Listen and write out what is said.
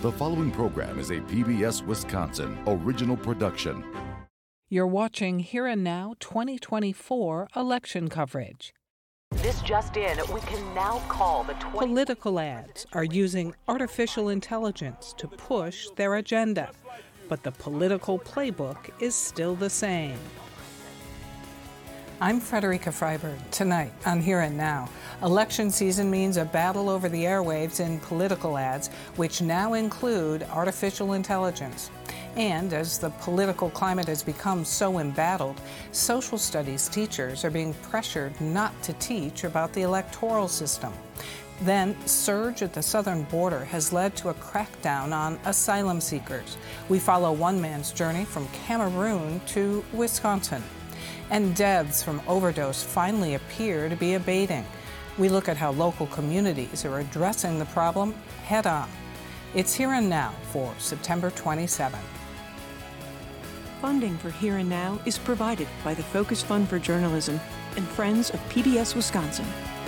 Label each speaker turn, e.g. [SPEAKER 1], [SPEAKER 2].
[SPEAKER 1] The following program is a PBS Wisconsin original production.
[SPEAKER 2] You're watching Here and Now 2024 election coverage.
[SPEAKER 3] This just in, we can now call the
[SPEAKER 2] Political ads are using artificial intelligence to push their agenda, but the political playbook is still the same. I'm Frederica Freiberg. Tonight on Here and Now, election season means a battle over the airwaves in political ads, which now include artificial intelligence. And as the political climate has become so embattled, social studies teachers are being pressured not to teach about the electoral system. Then, surge at the southern border has led to a crackdown on asylum seekers. We follow one man's journey from Cameroon to Wisconsin. And deaths from overdose finally appear to be abating. We look at how local communities are addressing the problem head on. It's Here and Now for September 27th.
[SPEAKER 4] Funding for Here and Now is provided by the Focus Fund for Journalism and Friends of PBS Wisconsin.